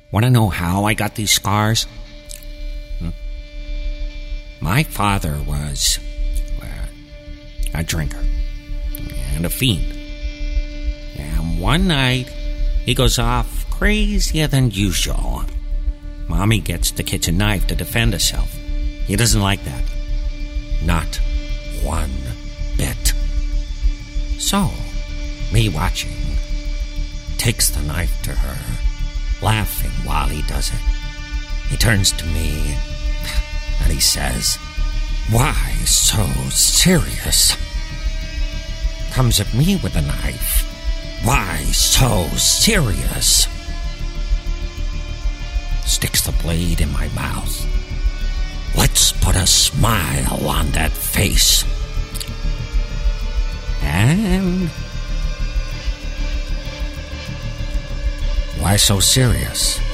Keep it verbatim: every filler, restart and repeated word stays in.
Want to know how I got these scars? Hmm? My father was uh, a drinker and a fiend. And one night, he goes off crazier than usual. Mommy gets the kitchen knife to defend herself. He doesn't like that. Not one bit. So, me watching, takes the knife to her, laughing while he does it. He turns to me, and he says, "Why so serious?" Comes at me with a knife. "Why so serious?" Sticks the blade in my mouth. Let's put a smile on that face. And... why so serious?